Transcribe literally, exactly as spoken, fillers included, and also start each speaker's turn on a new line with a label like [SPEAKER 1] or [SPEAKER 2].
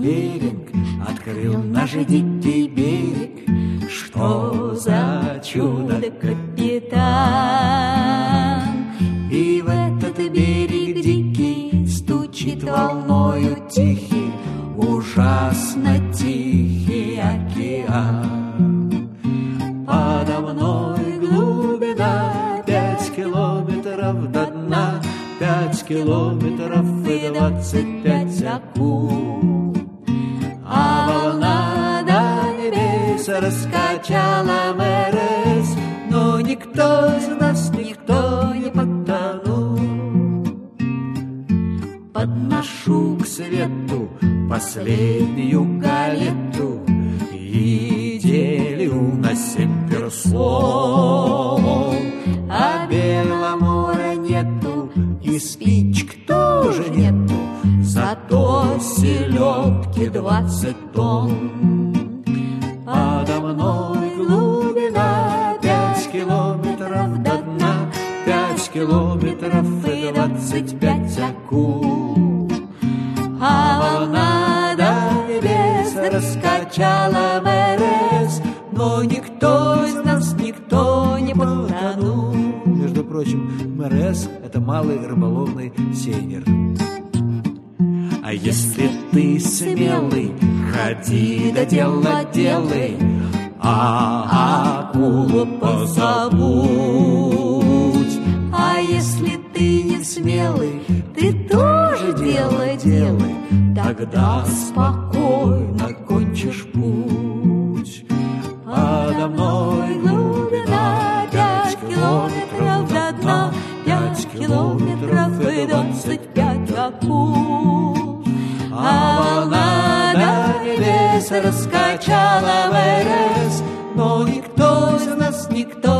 [SPEAKER 1] берег, открыл наш дикий берег. Что за чудо, капитан? И в этот берег дикий стучит волною тихий, ужасно тихий океан. Подо мной глубина пять километров до дна, пять километров и двадцать пять акул. А волна до небес раскачала МРС, но никто из нас, никто не потонул. Подношу к свету последнюю галету и делю на семь персон. А белого моря нету, и спичек тоже нету, зато селедки двадцать тонн. Подо мной глубина пять километров до дна, пять километров и двадцать пять акул. А волна до небес раскачала МРС, но никто из нас, никто не потонул.
[SPEAKER 2] Между прочим, МРС — это малый рыболовный сейнер.
[SPEAKER 1] А если ты смелый, ходи да дело делай, а акулу позабудь. А если ты не смелый, ты тоже дело делай, тогда спокойно кончишь путь. Подо мной глубина пять километров до дна, пять километров и двадцать пять акул. А волна до небес раскачала МРС, но никто из нас, никто